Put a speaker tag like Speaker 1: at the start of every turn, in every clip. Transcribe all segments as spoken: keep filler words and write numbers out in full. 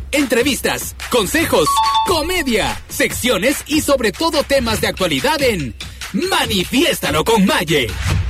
Speaker 1: entrevistas, consejos, comedia, secciones y sobre todo temas de actualidad en Manifiéstalo con Maye.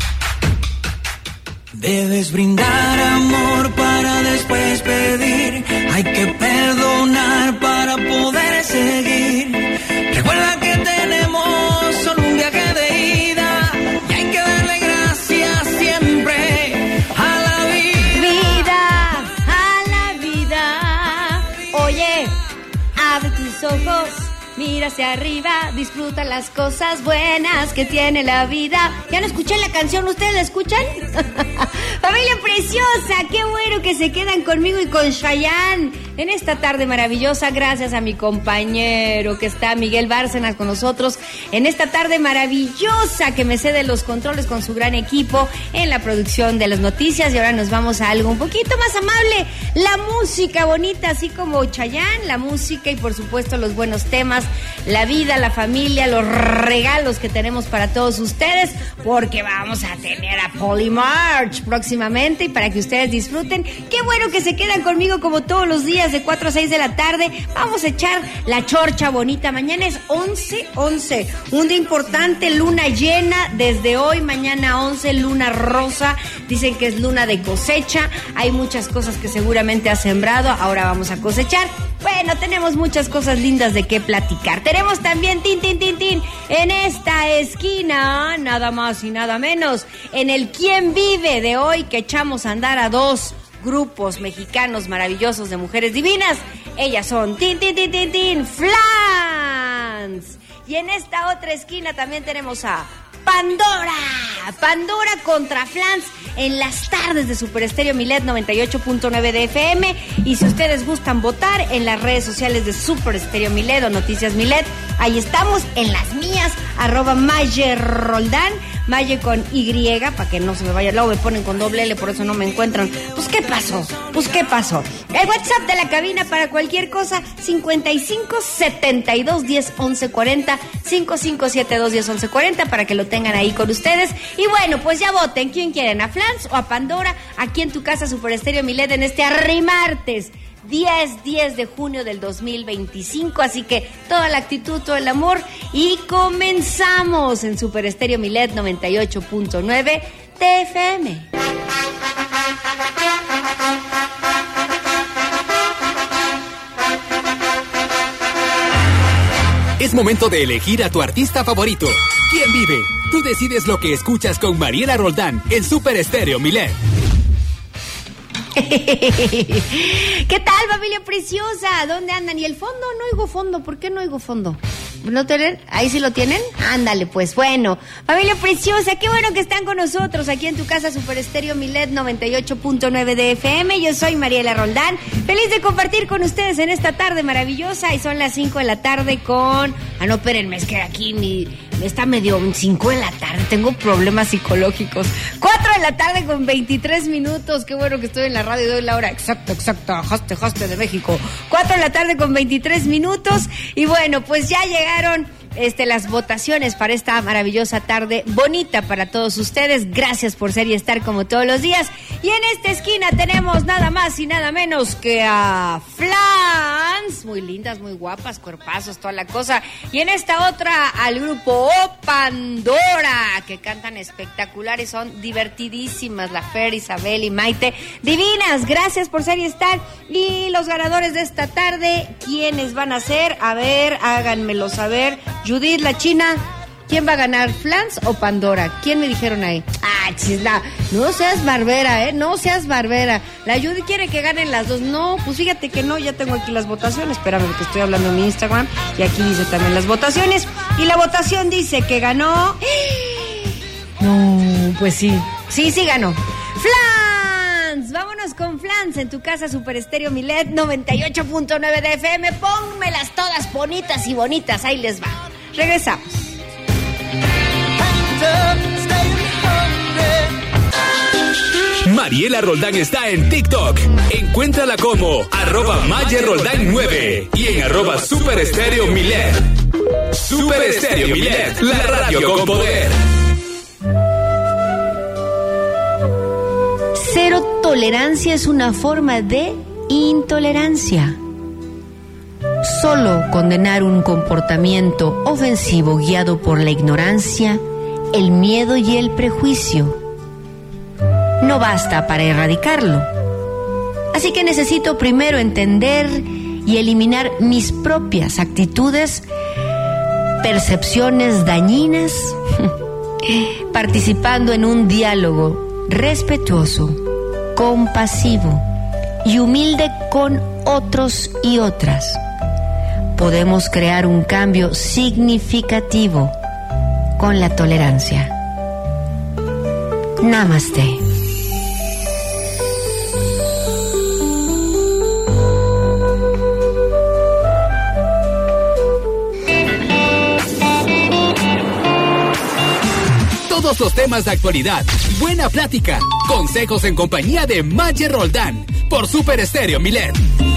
Speaker 2: Debes brindar amor para después pedir. Hay que perdonar para poder seguir. Recuerda que tenemos solo un viaje de ida y hay que darle gracias siempre a la vida.
Speaker 3: Vida, a la vida. Oye, abre tus ojos, mira hacia arriba, disfruta las cosas buenas que tiene la vida. Ya no escuché la canción, ¿ustedes la escuchan? Familia preciosa, qué bueno que se quedan conmigo y con Chayanne en esta tarde maravillosa. Gracias a mi compañero que está, Miguel Bárcenas, con nosotros en esta tarde maravillosa, que me cede los controles con su gran equipo en la producción de las noticias. Y ahora nos vamos a algo un poquito más amable, la música bonita, así como Chayanne, la música y por supuesto los buenos temas, la vida, la familia, los regalos que tenemos para todos ustedes, porque vamos a tener a Polymarch próximamente y para que ustedes disfruten. Qué bueno que se quedan conmigo como todos los días de cuatro a seis de la tarde. Vamos a echar la chorcha bonita. Mañana es once once, un día importante, luna llena desde hoy, mañana once, luna rosa. Dicen que es luna de cosecha. Hay muchas cosas que seguramente has sembrado, ahora vamos a cosechar. Bueno, tenemos muchas cosas lindas de qué platicar. Tenemos también tin, tin, tin, tin, en esta esquina, nada más y nada menos, en el ¿Quién vive? De hoy, que echamos a andar a dos grupos mexicanos maravillosos de mujeres divinas. Ellas son tin, tin, tin, tin, tin, Flans. Y en esta otra esquina también tenemos a Pandora. Pandora contra Flans en las tardes de Super Estéreo Milet noventa y ocho punto nueve de F M. Y si ustedes gustan votar en las redes sociales de Super Estéreo Milet o Noticias Milet, ahí estamos, en las mías, arroba Maye Roldán, Maye con Y, para que no se me vaya, luego me ponen con doble L, por eso no me encuentran. Pues ¿qué pasó? Pues ¿qué pasó? El WhatsApp de la cabina para cualquier cosa, cincuenta y cinco, setenta y dos, diez, once, cuarenta, cincuenta y cinco, setenta y dos, diez, once, cuarenta, para que lo tengan ahí con ustedes. Y bueno, pues ya voten, ¿quién quieren? ¿A Flans o a Pandora? Aquí en tu casa Super Estéreo Milet en este Arrimartes diez, diez de junio del dos mil veinticinco, así que toda la actitud, todo el amor, y comenzamos en Super Estéreo Milet noventa y ocho punto nueve de F M.
Speaker 1: Es momento de elegir a tu artista favorito. ¿Quién vive? Tú decides lo que escuchas con Mariela Roldán en Super Estéreo Milet.
Speaker 3: ¿Qué tal, familia preciosa? ¿Dónde andan? ¿Y el fondo? No oigo fondo. ¿Por qué no oigo fondo? ¿No tienen? ¿Ahí sí lo tienen? Ándale, pues. Bueno, familia preciosa, qué bueno que están con nosotros aquí en tu casa Super Estéreo Milet noventa y ocho punto nueve de F M. Yo soy Mariela Roldán, feliz de compartir con ustedes en esta tarde maravillosa. Y son las cinco de la tarde con... Ah, no, espérenme, es que aquí mi... está medio cinco de la tarde, tengo problemas psicológicos. cuatro de la tarde con veintitrés minutos, qué bueno que estoy en la radio y doy la hora exacta, exacta, jaste, jaste de México. cuatro de la tarde con veintitrés minutos. Y bueno, pues ya llegaron este, las votaciones para esta maravillosa tarde bonita para todos ustedes. Gracias por ser y estar como todos los días. Y en esta esquina tenemos nada más y nada menos que a Flans, muy lindas, muy guapas, cuerpazos, toda la cosa. Y en esta otra al grupo O Pandora, que cantan espectaculares, son divertidísimas, la Fer, Isabel y Maite, divinas. Gracias por ser y estar. Y los ganadores de esta tarde, ¿quiénes van a ser? A ver, háganmelo saber. Judith, la china, ¿quién va a ganar, Flans o Pandora? ¿Quién me dijeron ahí? Ah, chisla, no seas barbera, ¿eh? No seas barbera. La Judith quiere que ganen las dos. No, pues fíjate que no, ya tengo aquí las votaciones. Espérame, que estoy hablando en mi Instagram y aquí dice también las votaciones. Y la votación dice que ganó... No, pues sí. Sí, sí ganó. ¡Flans! Vámonos con Flans en tu casa Super Estéreo Milet noventa y ocho punto nueve de F M. Pónmelas todas bonitas y bonitas. Ahí les va. Regresamos.
Speaker 1: Mariela Roldán está en TikTok. Encuéntrala como arroba Maye Roldán nueve y en arroba Super Estéreo Milet. Super Estéreo Milet, la radio con poder.
Speaker 3: Cero tolerancia es una forma de intolerancia.
Speaker 4: solo condenar un comportamiento ofensivo guiado por la ignorancia, el miedo y el prejuicio no basta para erradicarlo. Así que necesito primero entender y eliminar mis propias actitudes, percepciones dañinas, participando en un diálogo respetuoso, compasivo y humilde con otros y otras. Podemos crear un cambio significativo con la tolerancia. Namaste.
Speaker 1: Todos los temas de actualidad, buena plática, consejos en compañía de Maye Roldán por Super Estéreo Milet.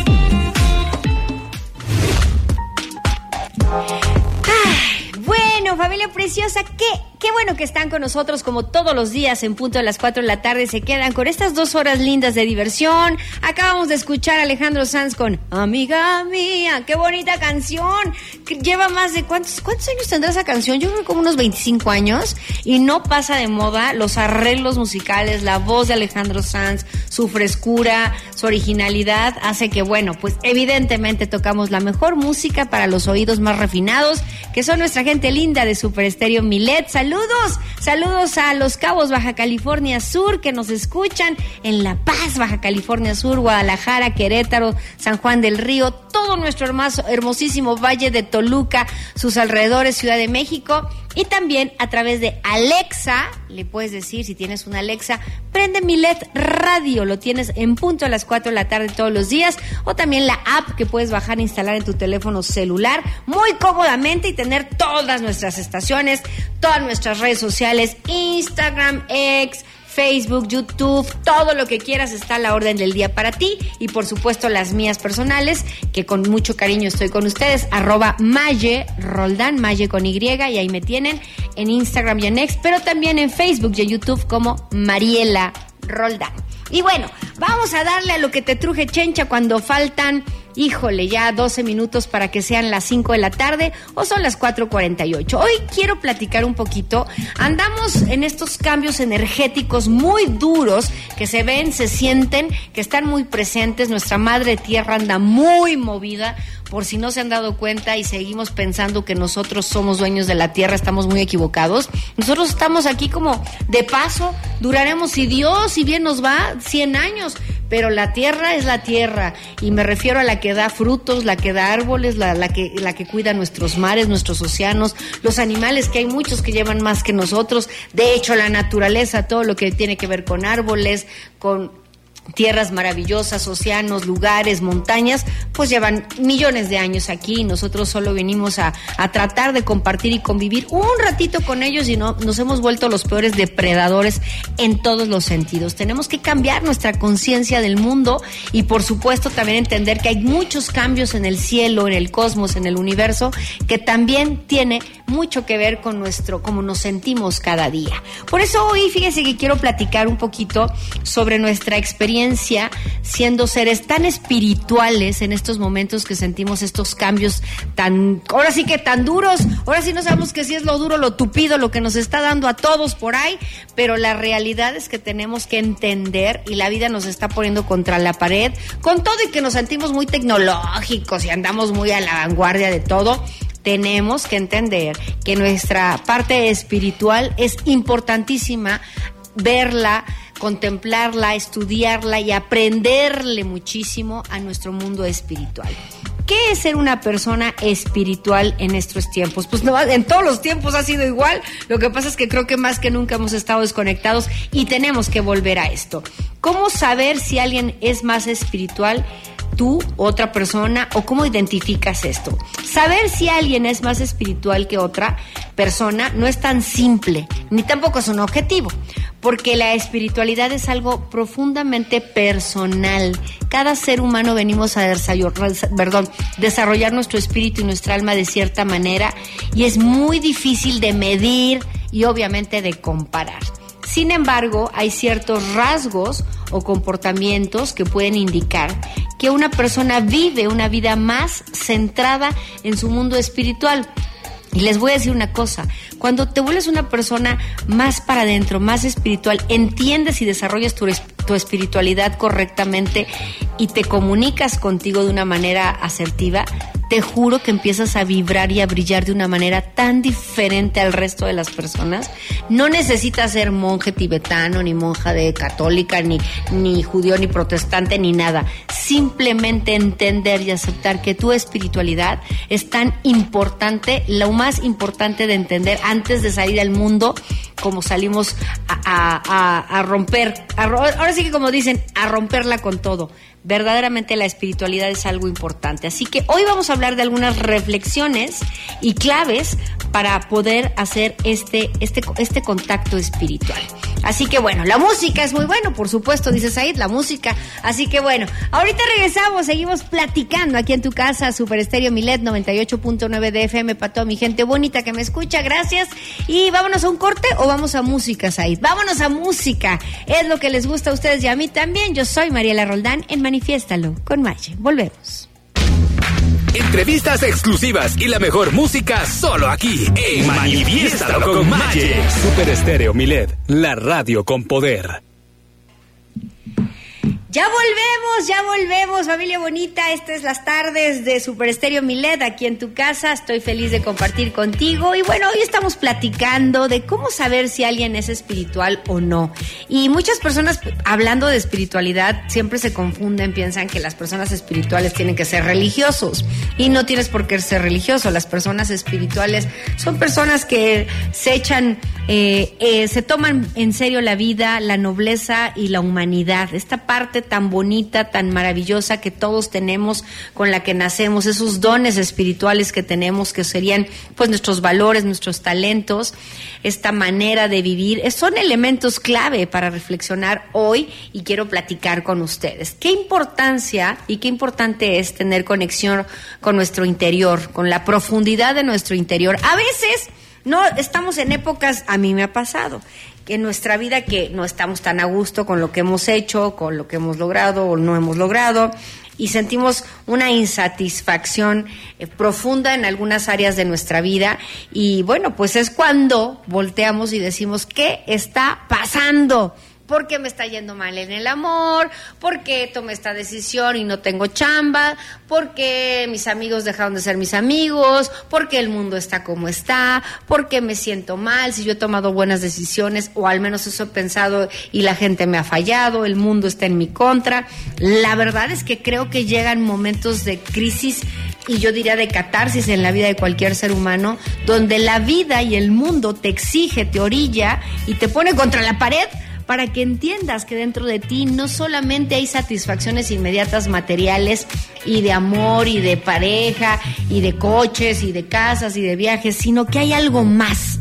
Speaker 3: Ay, bueno, familia preciosa, qué, qué bueno que están con nosotros como todos los días en punto de las cuatro de la tarde. Se quedan con estas dos horas lindas de diversión. Acabamos de escuchar a Alejandro Sanz con Amiga Mía. Qué bonita canción. Lleva más de... ¿Cuántos, cuántos años tendrá esa canción? Yo creo que como unos veinticinco años. Y no pasa de moda. Los arreglos musicales, la voz de Alejandro Sanz, su frescura, su originalidad hace que, bueno, pues evidentemente tocamos la mejor música para los oídos más refinados, que son nuestra gente linda de Super Estéreo Milet. Saludos, saludos a Los Cabos, Baja California Sur, que nos escuchan en La Paz, Baja California Sur, Guadalajara, Querétaro, San Juan del Río, todo nuestro hermoso, hermosísimo Valle de Toluca, sus alrededores, Ciudad de México, y también a través de Alexa, le puedes decir, si tienes una Alexa, prende Milet Radio, lo tienes en punto a las cuatro de la tarde todos los días, o también la app que puedes bajar e instalar en tu teléfono celular muy cómodamente y tener todas nuestras estaciones, todas nuestras redes sociales, Instagram, X, Facebook, YouTube, todo lo que quieras está a la orden del día para ti, y por supuesto las mías personales, que con mucho cariño estoy con ustedes, arroba Maye Roldán, Maye con Y, y ahí me tienen en Instagram y en X, pero también en Facebook y en YouTube como Mariela Roldán. Y bueno, vamos a darle a lo que te truje, chencha, cuando faltan, híjole, ya doce minutos para que sean las cinco de la tarde, o son las cuatro cuarenta y ocho. Hoy quiero platicar un poquito. Andamos en estos cambios energéticos muy duros que se ven, se sienten, que están muy presentes. Nuestra madre tierra anda muy movida. Por si no se han dado cuenta y seguimos pensando que nosotros somos dueños de la tierra, estamos muy equivocados. Nosotros estamos aquí como de paso, duraremos, si Dios, si bien nos va, cien años, pero la tierra es la tierra, y me refiero a la que da frutos, la que da árboles, la, la, que, la que cuida nuestros mares, nuestros océanos, los animales, que hay muchos que llevan más que nosotros. De hecho, la naturaleza, todo lo que tiene que ver con árboles, con tierras maravillosas, océanos, lugares, montañas, pues llevan millones de años aquí, y nosotros solo venimos a, a tratar de compartir y convivir un ratito con ellos, y no, nos hemos vuelto los peores depredadores en todos los sentidos. Tenemos que cambiar nuestra conciencia del mundo, y por supuesto también entender que hay muchos cambios en el cielo, en el cosmos, en el universo, que también tiene mucho que ver con nuestro, cómo nos sentimos cada día. Por eso hoy, fíjese que quiero platicar un poquito sobre nuestra experiencia siendo seres tan espirituales en estos momentos que sentimos estos cambios tan, ahora sí que tan duros, ahora sí no sabemos que si es lo duro, lo tupido, lo que nos está dando a todos por ahí, pero la realidad es que tenemos que entender, y la vida nos está poniendo contra la pared, con todo y que nos sentimos muy tecnológicos y andamos muy a la vanguardia de todo. Tenemos que entender que nuestra parte espiritual es importantísima, verla, contemplarla, estudiarla y aprenderle muchísimo a nuestro mundo espiritual. ¿Qué es ser una persona espiritual en estos tiempos? Pues no, en todos los tiempos ha sido igual. Lo que pasa es que creo que más que nunca hemos estado desconectados y tenemos que volver a esto. ¿Cómo saber si alguien es más espiritual? Tú, otra persona, o cómo identificas esto. Saber si alguien es más espiritual que otra persona no es tan simple, ni tampoco es un objetivo, porque la espiritualidad es algo profundamente personal. Cada ser humano venimos a desarrollar, perdón, desarrollar nuestro espíritu y nuestra alma de cierta manera, y es muy difícil de medir y obviamente de comparar. Sin embargo, hay ciertos rasgos o comportamientos que pueden indicar
Speaker 4: que una persona vive una vida más centrada en su mundo espiritual. Y les voy a decir una cosa, cuando te vuelves una persona más para adentro, más espiritual, entiendes y desarrollas tu, tu espiritualidad correctamente y te comunicas contigo de una manera asertiva, te juro que empiezas a vibrar y a brillar de una manera tan diferente al resto de las personas. No necesitas ser monje tibetano, ni monja de católica, ni, ni judío, ni protestante, ni nada. Simplemente entender y aceptar que tu espiritualidad es tan importante, lo más importante de entender antes de salir al mundo, como salimos a, a, a, a romper, a, ahora sí que como dicen, a romperla con todo. Verdaderamente la espiritualidad es algo importante. Así que hoy vamos a hablar de algunas reflexiones y claves para poder hacer este, este, este contacto espiritual. Así que bueno, la música es muy bueno, por supuesto, dice Said, la música. Así que bueno, ahorita regresamos, seguimos platicando aquí en tu casa, Super Estéreo Milet noventa y ocho punto nueve de F M, para toda mi gente bonita que me escucha, gracias. Y vámonos a un corte o vamos a música, Said. Vámonos a música, es lo que les gusta a ustedes y a mí también. Yo soy Mariela Roldán en Manifiéstalo con Maye. Volvemos.
Speaker 1: Entrevistas exclusivas y la mejor música solo aquí en Manifiéstalo con Maye. Super Estéreo Milet, la radio con poder.
Speaker 4: Ya volvemos, ya volvemos, familia bonita. Estas es las tardes de Super Estéreo Milet aquí en tu casa. Estoy feliz de compartir contigo. Y bueno, hoy estamos platicando de cómo saber si alguien es espiritual o no. Y muchas personas, hablando de espiritualidad, siempre se confunden, piensan que las personas espirituales tienen que ser religiosos. Y no tienes por qué ser religioso. Las personas espirituales son personas que se echan, eh, eh, se toman en serio la vida, la nobleza y la humanidad. Esta parte tan bonita, tan maravillosa que todos tenemos, con la que nacemos, esos dones espirituales que tenemos, que serían pues nuestros valores, nuestros talentos, esta manera de vivir, son elementos clave para reflexionar hoy y quiero platicar con ustedes. Qué importancia y qué importante es tener conexión con nuestro interior, con la profundidad de nuestro interior. A veces no estamos en épocas, a mí me ha pasado, que en nuestra vida que no estamos tan a gusto con lo que hemos hecho, con lo que hemos logrado o no hemos logrado, y sentimos una insatisfacción eh, profunda en algunas áreas de nuestra vida, y bueno, pues es cuando volteamos y decimos, ¿qué está pasando? ¿Por qué me está yendo mal en el amor? ¿Por qué tomé esta decisión y no tengo chamba? ¿Por qué mis amigos dejaron de ser mis amigos? ¿Por qué el mundo está como está? ¿Por qué me siento mal si yo he tomado buenas decisiones? O al menos eso he pensado y la gente me ha fallado, el mundo está en mi contra. La verdad es que creo que llegan momentos de crisis y yo diría de catarsis en la vida de cualquier ser humano, donde la vida y el mundo te exige, te orilla y te pone contra la pared, para que entiendas que dentro de ti no solamente hay satisfacciones inmediatas materiales y de amor y de pareja y de coches y de casas y de viajes, sino que hay algo más.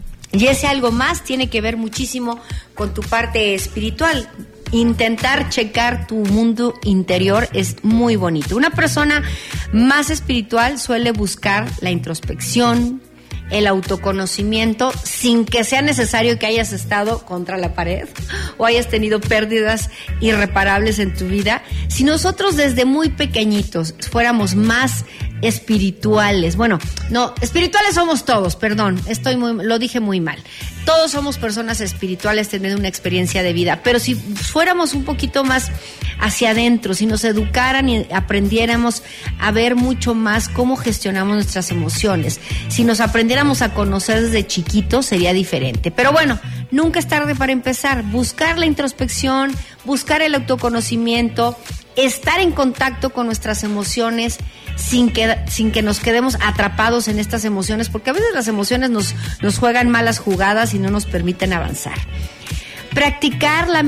Speaker 4: Y ese algo más tiene que ver muchísimo con tu parte espiritual. Intentar checar tu mundo interior es muy bonito. Una persona más espiritual suele buscar la introspección, el autoconocimiento, sin que sea necesario que hayas estado contra la pared o hayas tenido pérdidas irreparables en tu vida. Si nosotros desde muy pequeñitos fuéramos más espirituales, bueno, no, espirituales somos todos, perdón, estoy muy, lo dije muy mal. Todos somos personas espirituales teniendo una experiencia de vida, pero si fuéramos un poquito más hacia adentro, si nos educaran y aprendiéramos a ver mucho más cómo gestionamos nuestras emociones, si nos aprendiéramos a conocer desde chiquitos, sería diferente. Pero bueno, nunca es tarde para empezar. Buscar la introspección, buscar el autoconocimiento, estar en contacto con nuestras emociones sin que, sin que nos quedemos atrapados en estas emociones, porque a veces las emociones nos, nos juegan malas jugadas y no nos permiten avanzar. Practicar la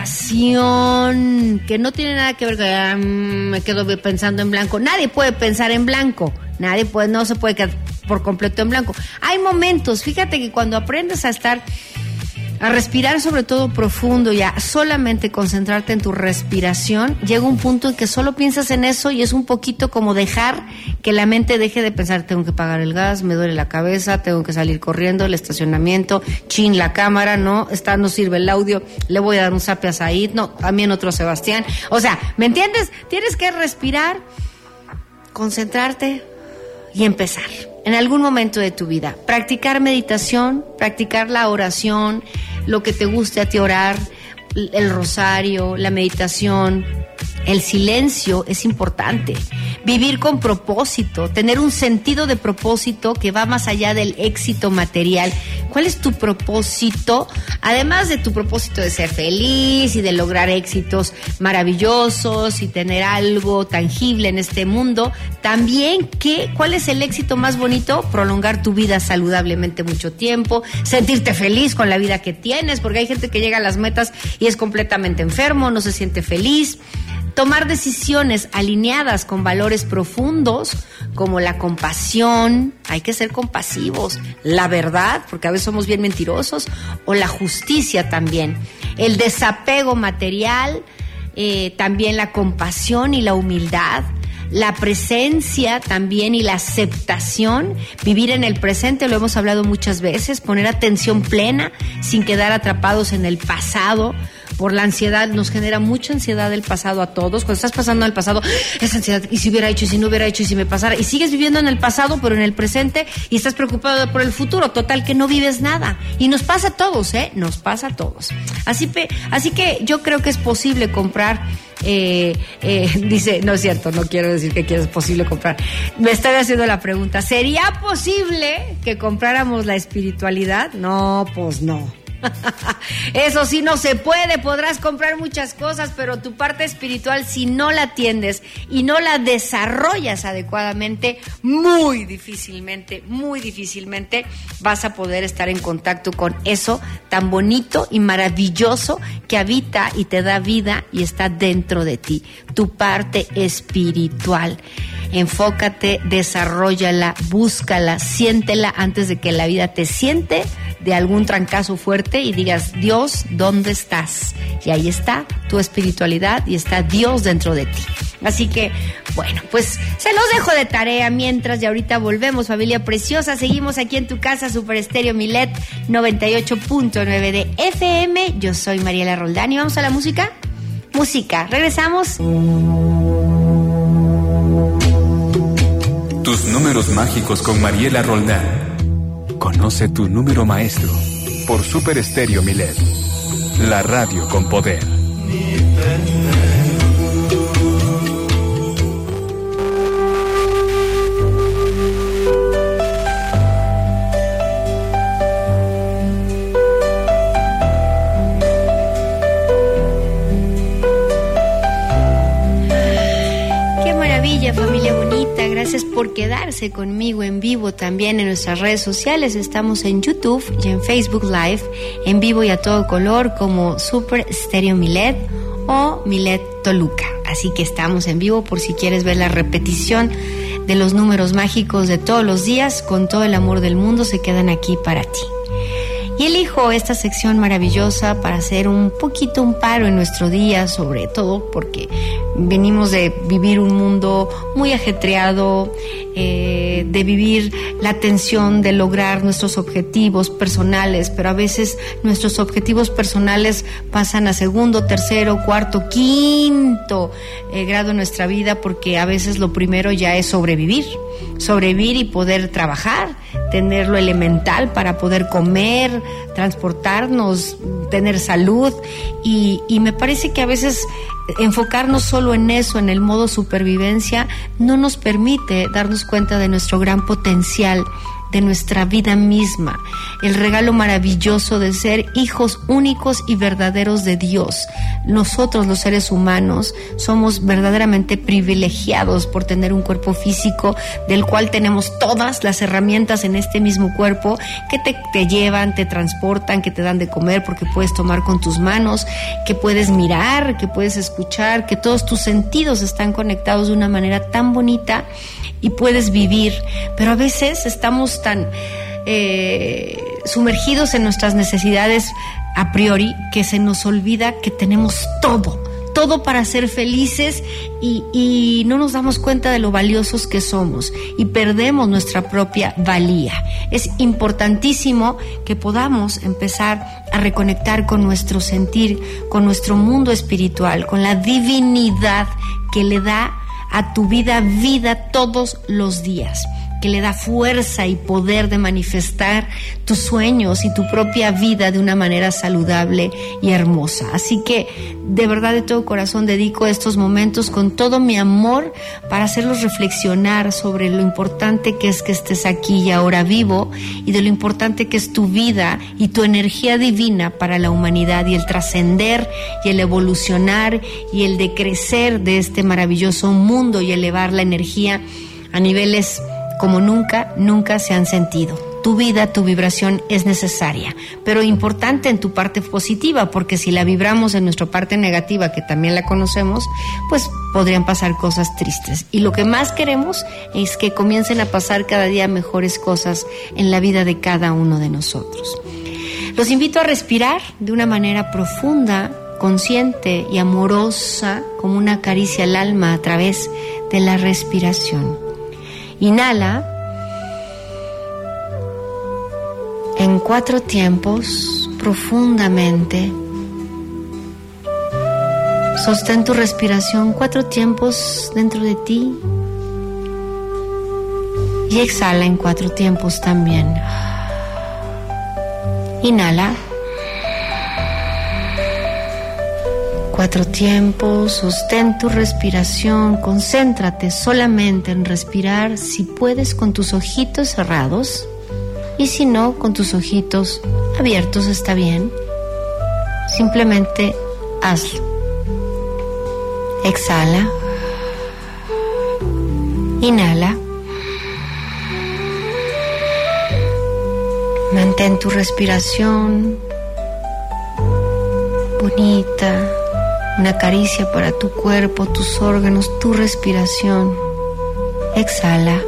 Speaker 4: meditación, que no tiene nada que ver con ah, me quedo pensando en blanco. Nadie puede pensar en blanco, nadie puede, no se puede quedar por completo en blanco. Hay momentos, fíjate que cuando aprendes a estar a respirar sobre todo profundo y a solamente concentrarte en tu respiración, llega un punto en que solo piensas en eso y es un poquito como dejar que la mente deje de pensar, tengo que pagar el gas, me duele la cabeza, tengo que salir corriendo, el estacionamiento, chin, la cámara, no, está, no sirve el audio, le voy a dar un zape a Said, no, también otro Sebastián. O sea, ¿me entiendes? Tienes que respirar, concentrarte y empezar. En algún momento de tu vida, practicar meditación, practicar la oración, lo que te guste a ti orar, el rosario, la meditación, el silencio es importante. Vivir con propósito, tener un sentido de propósito que va más allá del éxito material. ¿Cuál es tu propósito? Además de tu propósito de ser feliz y de lograr éxitos maravillosos y tener algo tangible en este mundo, también, ¿qué? ¿Cuál es el éxito más bonito? Prolongar tu vida saludablemente mucho tiempo, sentirte feliz con la vida que tienes, porque hay gente que llega a las metas y es completamente enfermo, no se siente feliz. Tomar decisiones alineadas con valores profundos como la compasión, hay que ser compasivos, la verdad, porque a veces somos bien mentirosos, o la justicia también, el desapego material, eh, también la compasión y la humildad, la presencia también y la aceptación, vivir en el presente, lo hemos hablado muchas veces, poner atención plena sin quedar atrapados en el pasado. Por la ansiedad, nos genera mucha ansiedad el pasado a todos. Cuando estás pasando en el pasado, esa ansiedad, y si hubiera hecho, y si no hubiera hecho, y si me pasara, y sigues viviendo en el pasado, pero en el presente, y estás preocupado por el futuro, total que no vives nada. Y nos pasa a todos, ¿eh? Nos pasa a todos. Así, pe, así que yo creo que es posible comprar, eh, eh, dice, no es cierto, no quiero decir que es posible comprar. Me estoy haciendo la pregunta, ¿sería posible que compráramos la espiritualidad? No, pues no. Eso sí no se puede, podrás comprar muchas cosas, pero tu parte espiritual, si no la atiendes y no la desarrollas adecuadamente, muy difícilmente, muy difícilmente vas a poder estar en contacto con eso tan bonito y maravilloso que habita y te da vida y está dentro de ti, tu parte espiritual. Enfócate, desarróllala, búscala, siéntela antes de que la vida te siente de algún trancazo fuerte y digas, Dios, ¿dónde estás? Y ahí está tu espiritualidad y está Dios dentro de ti. Así que, bueno, pues se los dejo de tarea mientras, y ahorita volvemos, familia preciosa. Seguimos aquí en tu casa, Super Estéreo Milet noventa y ocho punto nueve de F M. Yo soy Mariela Roldán y vamos a la música. Música, regresamos.
Speaker 1: Tus números mágicos con Mariela Roldán. Conoce tu número maestro por Super Estéreo Milet, la radio con poder.
Speaker 4: Familia bonita, gracias por quedarse conmigo en vivo también en nuestras redes sociales. Estamos en YouTube y en Facebook Live, en vivo y a todo color como Super Estéreo Milet o Milet Toluca. Así que estamos en vivo por si quieres ver la repetición de los números mágicos de todos los días, con todo el amor del mundo, se quedan aquí para ti. Y elijo esta sección maravillosa para hacer un poquito un paro en nuestro día, sobre todo porque venimos de vivir un mundo muy ajetreado, eh, de vivir la tensión de lograr nuestros objetivos personales, pero a veces nuestros objetivos personales pasan a segundo, tercero, cuarto, quinto eh, grado en nuestra vida, porque a veces lo primero ya es sobrevivir, sobrevivir y poder trabajar, tener lo elemental para poder comer, transportarnos, tener salud, y, y me parece que a veces enfocarnos solo en eso, en el modo supervivencia, no nos permite darnos cuenta de nuestro gran potencial, de nuestra vida misma, el regalo maravilloso de ser hijos únicos y verdaderos de Dios. Nosotros, los seres humanos, somos verdaderamente privilegiados por tener un cuerpo físico del cual tenemos todas las herramientas en este mismo cuerpo que te, te llevan, te transportan, que te dan de comer porque puedes tomar con tus manos, que puedes mirar, que puedes escuchar, que todos tus sentidos están conectados de una manera tan bonita y puedes vivir, pero a veces estamos tan eh, sumergidos en nuestras necesidades a priori que se nos olvida que tenemos todo, todo para ser felices y, y no nos damos cuenta de lo valiosos que somos y perdemos nuestra propia valía. Es importantísimo que podamos empezar a reconectar con nuestro sentir, con nuestro mundo espiritual, con la divinidad que le da a tu vida vida todos los días, que le da fuerza y poder de manifestar tus sueños y tu propia vida de una manera saludable y hermosa. Así que de verdad, de todo corazón, dedico estos momentos con todo mi amor para hacerlos reflexionar sobre lo importante que es que estés aquí y ahora vivo, y de lo importante que es tu vida y tu energía divina para la humanidad, y el trascender y el evolucionar y el de crecer de este maravilloso mundo y elevar la energía a niveles como nunca, nunca se han sentido. Tu vida, tu vibración es necesaria, pero importante en tu parte positiva, porque si la vibramos en nuestra parte negativa, que también la conocemos, pues podrían pasar cosas tristes. Y lo que más queremos es que comiencen a pasar cada día mejores cosas en la vida de cada uno de nosotros. Los invito a respirar de una manera profunda, consciente y amorosa, como una caricia al alma a través de la respiración. Inhala en cuatro tiempos profundamente. Sostén tu respiración cuatro tiempos dentro de ti y exhala en cuatro tiempos también. Inhala. Cuatro tiempos, sostén tu respiración, concéntrate solamente en respirar, si puedes con tus ojitos cerrados, y si no, con tus ojitos abiertos está bien. Simplemente hazlo. Exhala. Inhala. Mantén tu respiración bonita. Una caricia para tu cuerpo, tus órganos, tu respiración. Exhala.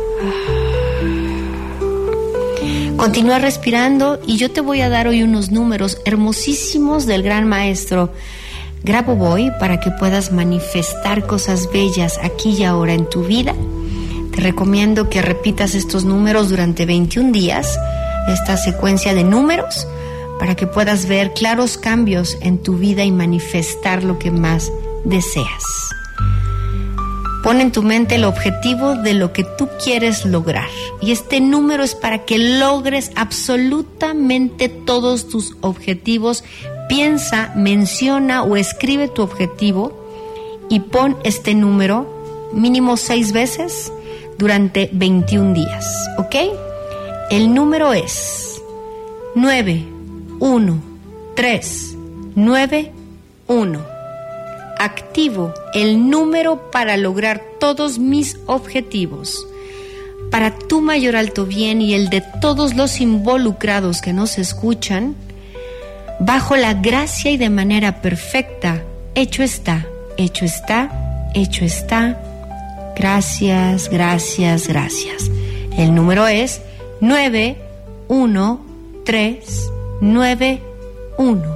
Speaker 4: Continúa respirando y yo te voy a dar hoy unos números hermosísimos del gran maestro Grabovoi para que puedas manifestar cosas bellas aquí y ahora en tu vida. Te recomiendo que repitas estos números durante veintiún días, esta secuencia de números, para que puedas ver claros cambios en tu vida y manifestar lo que más deseas. Pon en tu mente el objetivo de lo que tú quieres lograr. Y este número es para que logres absolutamente todos tus objetivos. Piensa, menciona o escribe tu objetivo y pon este número mínimo seis veces durante veintiún días, ¿ok? El número es nueve uno tres nueve uno. Activo el número para lograr todos mis objetivos, para tu mayor alto bien y el de todos los involucrados que nos escuchan, bajo la gracia y de manera perfecta. Hecho está, hecho está, hecho está. Gracias, gracias, gracias. El número es nueve uno tres nueve uno.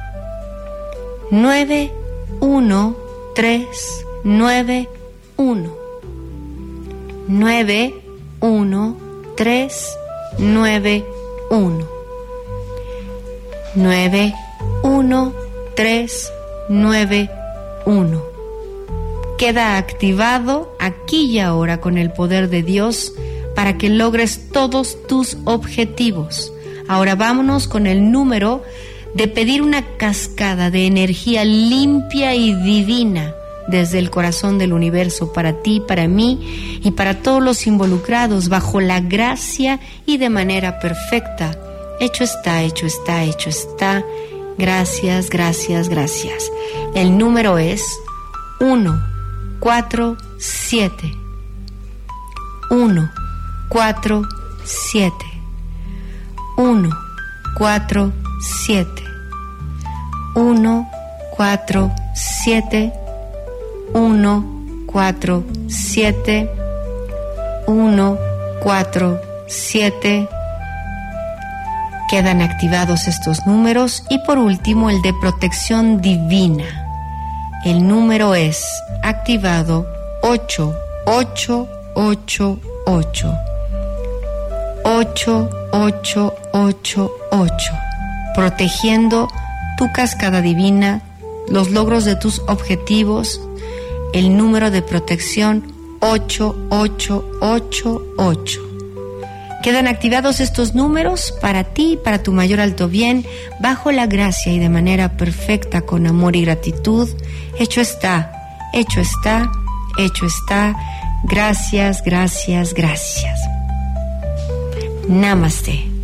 Speaker 4: nueve uno tres nueve uno. nueve uno tres nueve uno. nueve uno tres nueve uno. Queda activado aquí y ahora con el poder de Dios para que logres todos tus objetivos. Ahora vámonos con el número de pedir una cascada de energía limpia y divina desde el corazón del universo para ti, para mí y para todos los involucrados, bajo la gracia y de manera perfecta. Hecho está, hecho está, hecho está. Gracias, gracias, gracias. El número es uno cuatro siete. uno cuatro siete. uno cuatro siete. uno cuatro siete. uno cuatro siete. uno cuatro siete. Quedan activados estos números y por último el de protección divina. El número es activado ocho ocho ocho ocho. ocho ocho ocho ocho. Protegiendo tu cascada divina, los logros de tus objetivos, el número de protección ocho ocho ocho ocho. Quedan activados estos números para ti, para tu mayor alto bien, bajo la gracia y de manera perfecta, con amor y gratitud. Hecho está, hecho está, hecho está. Gracias, gracias, gracias. Namaste.